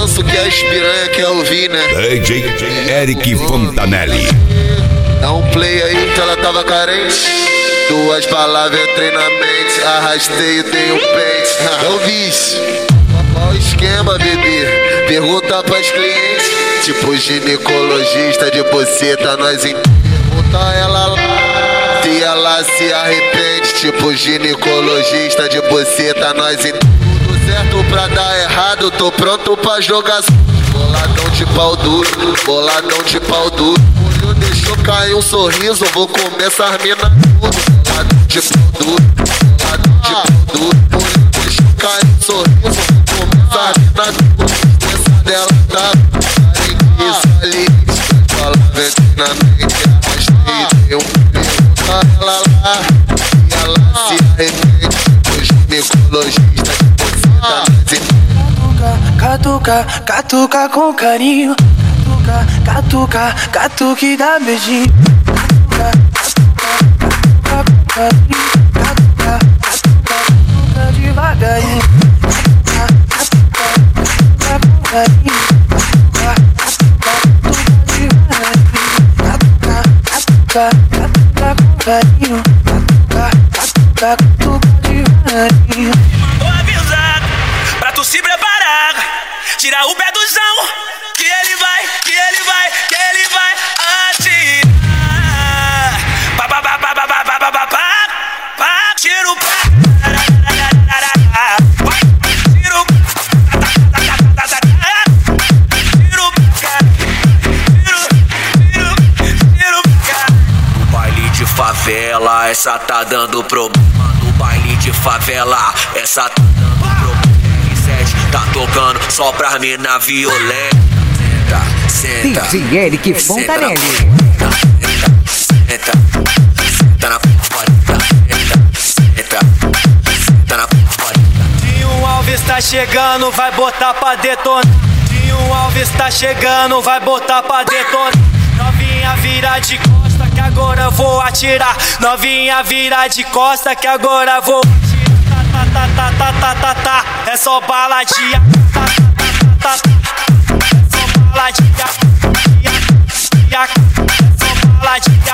balanço que as piranha quer ouvir, né? DJ Eric Fontanelli. Dá um play aí que ela tava carente. Duas palavras entrei na mente. Arrastei e dei um pente. É o vício. Qual o esquema, bebê? Pergunta pras clientes. Tipo ginecologista de buceta, nós pergunta ela lá se ela se arrepende. Tipo ginecologista de buceta, nós tudo certo pra dar errado. Tô pronto pra jogar. Boladão de pau duro, boladão de pau duro. Olho deixou cair um sorriso, vou comer essas mina tudo. Boladão de pau duro, boladão de pau duro. Olho deixou cair um sorriso, vou comer essas mina tudo. Essa dela tá isso ali, fala vem na mente. Arrastei, deu um beijo, ela lá e ela se arrepende. Os ginecologistas de buceta, Catuca, catuca com carinho. Catuca, catuca, catuca e dá beijinho. Catuca, catuca, catuca devagarinho. Catuca com carinho. Catuca, catuca com carinho. Catuca, catuca devagarinho. Tô avisado pra tu se preparar. Tira o pé do chão, que ele vai atirar. Pá, pá, pá, pá, pá, pá, pá, pá, pá, pá. Tira o pé. Tira o pé. Tira o pé. No baile de favela, essa tá dando problema. No baile de favela, essa tá dando problema. Tá tocando só pra mina violenta. Senta, senta. DJ Eric Fontanelli. Senta na porta. Senta na porta. Dinho Alves tá chegando, vai botar pra detonar. Dinho Alves tá chegando, vai botar pra detonar. Novinha vira de costa que agora eu vou atirar. Novinha vira de costa que agora eu vou atirar. É só baladinha. É só baladinha. É só baladinha.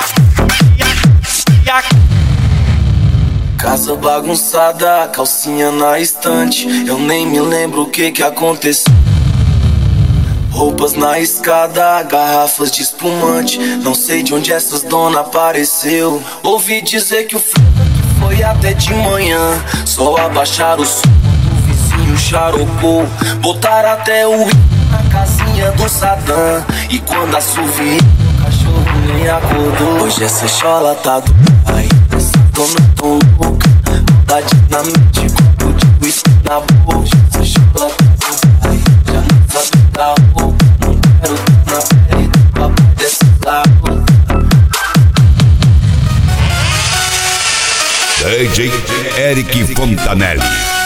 Casa bagunçada, calcinha na estante. Eu nem me lembro o que aconteceu. Roupas na escada, garrafas de espumante. Não sei de onde essas dona apareceu. Ouvi dizer que o foi até de manhã. Só abaixar o som do vizinho xaropou. Botar até o na casinha do Sadam. E quando assovia, o cachorro nem acordou. Hoje essa chola tá do pai. Essa dona tão louca, tá dinamite, copo de uísque na boca. Hoje essa chola tá do pai. Já não sabe da roupa. Não quero na pele do papai dessa lado. DJ Eric Fontanelli.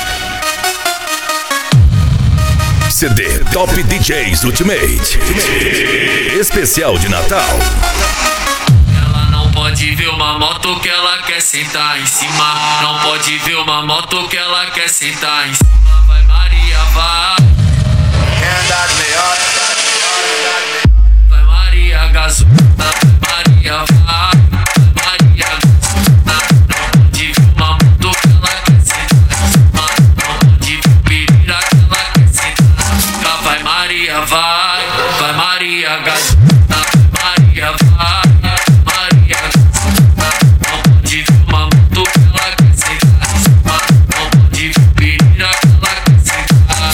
CD Top DJs Ultimate. Especial de Natal. Ela não pode ver uma moto que ela quer sentar em cima. Não pode ver uma moto que ela quer sentar em cima. Vai Maria, vai. Vai Maria, gasolina. Maria, vai. Vai Maria, gasolina, Maria, vai, Maria, gasolina. Não pode ver uma moto que ela quer sentar em cima. Não pode ver pirira que ela quer sentar.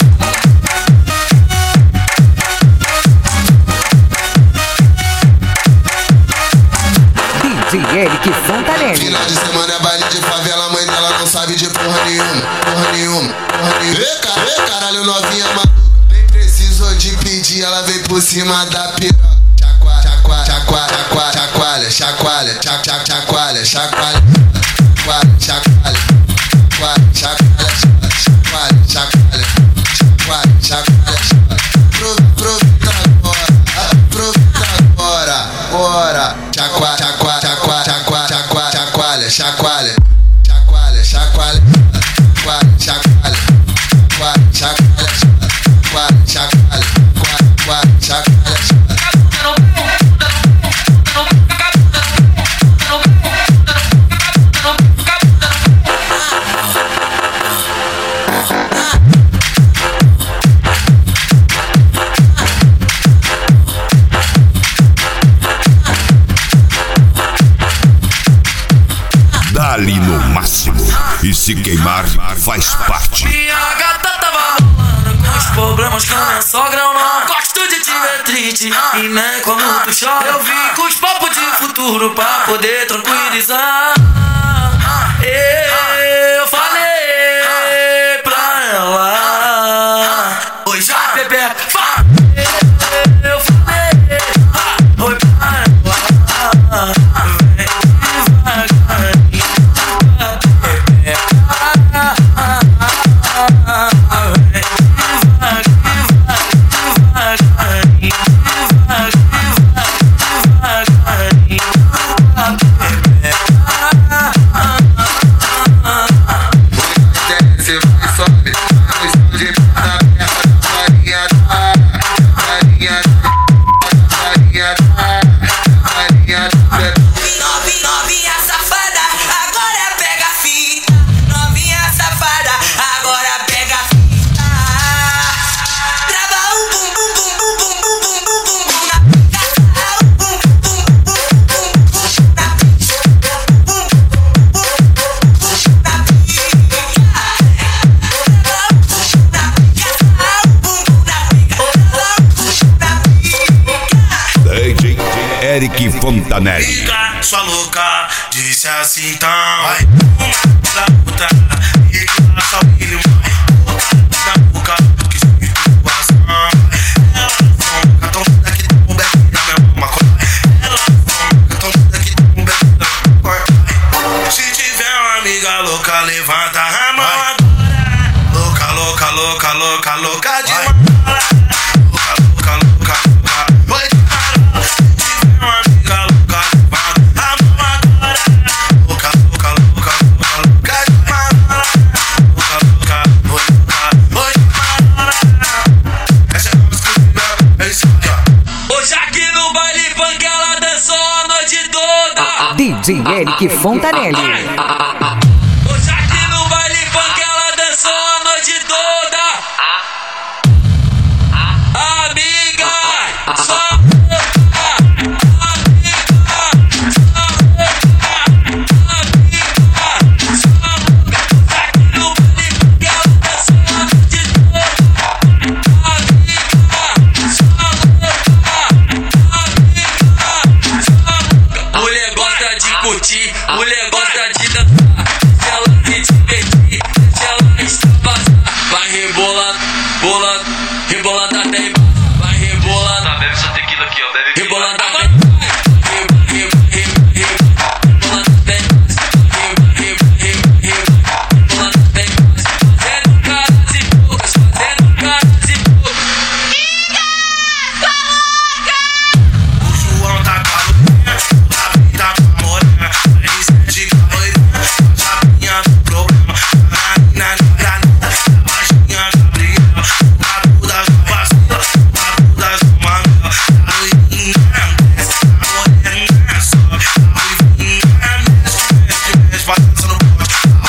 DJ Eric Fontanelli. Final de semana é baile de favela, mãe dela não sabe de porra nenhuma, porra nenhuma, porra nenhuma. Ê, caralho, novinha maluca. De pedir, ela vem por cima da piroca. Chacoalha, chacoalha, chacoalha, chacoalha, chacoalha, chacoalha, chacoalha, chacoalha, chacoalha, chacoalha, chacoalha, chacoalha. Aproveita agora, bora. Chacoalha, chacoalha, chacoalha, chacoalha, chacoalha, chacoalha, chacoalha, chacoalha, chacoalha, chacoalha, chacoalha, chacoalha, chacoalha. se queimar faz parte. Minha gata tava rolando com os problemas com minha sogra. Eu não gosto de te ver triste e nem quando tu chora. Eu vim com os papos de futuro pra poder tranquilizar. Eu falei pra ela, oi já bebê, eu falei, oi pra ela, vem devagarinho, bebê, Eric Fontanelli. Fica sua louca, disse assim então. Vai, da puta, e que só ele vai. Da boca, que situação. Ela sonha, tão puta que tem um beco na minha maconha. Ela sonha, tão puta que tem um beco na minha maconha. Se tiver uma amiga louca, levanta a mão agora. Louca, louca, louca, louca, louca demais. Louca, louca, louca, louca. Oi, DJ Eric Fontanelli. hoje aqui no baile funk ela dançou a noite toda. Amiga, só mulher gosta de dançar, se ela se divertir, se ela extravasar, vai rebolando, bolando, rebolando até embaixo, vai rebolando. Tá, bebe essa tequila aqui, ó, bebe aqui. Rebolando até embaixo, rebolando até embaixo, rebolando até embaixo, fazendo caras e bocas, fazendo caras e bocas. o João tá com a luzinha, a vida tá com a morena. De caloria, chapinha do programa. Na baixinha Gabriela, a toda vacila, a toda mamila. A ruivinha desce, a morena sobe. A ruivinha mexe, passa no pote. A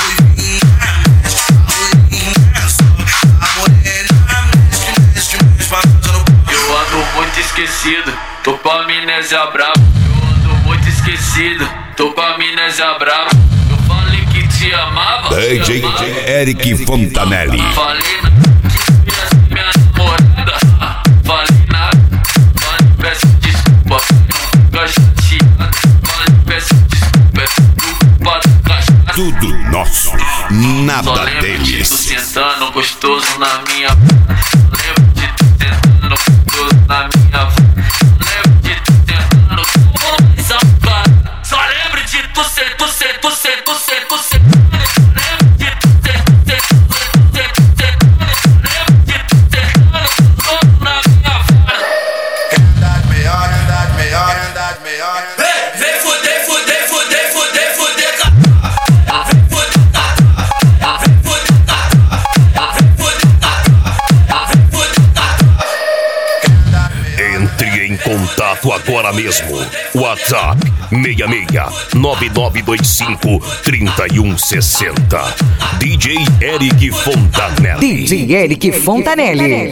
ruivinha sobe. A morena mexe, passa no pote. Eu ando muito esquecido, tô com a amnésia brava. Eu ando muito esquecido, tô com a amnésia brava. Eu falei que te amava. DJ Eric Fontanelli. Falei nada que ia ser minha namorada. Falei nada, falei peço desculpa, não fica chateado. Falei peço desculpa, é culpa do cachaça. Tudo nosso, Só nada lembro de tu deles. sentando gostoso na minha. Só lembro de tu sentando gostoso na minha. Só lembro de tu sentando gostoso. Só lembro de tu ser, tu ser, tu ser, tu ser, tu ser. Lembro de tu ser, tu ser, tu ser, tu ser, tu ser. Lembro de tu sentando gostoso na minha vara. Andade melhor, andade melhor. Vem fuder, fuder, fuder, fuder, fuder. Entre em contato agora mesmo. WhatsApp 66 9925 3160. DJ Eric Fontanelli. DJ Eric Fontanelli.